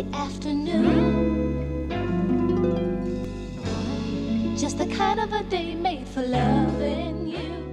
afternoon. Just the kind of a day made for loving you.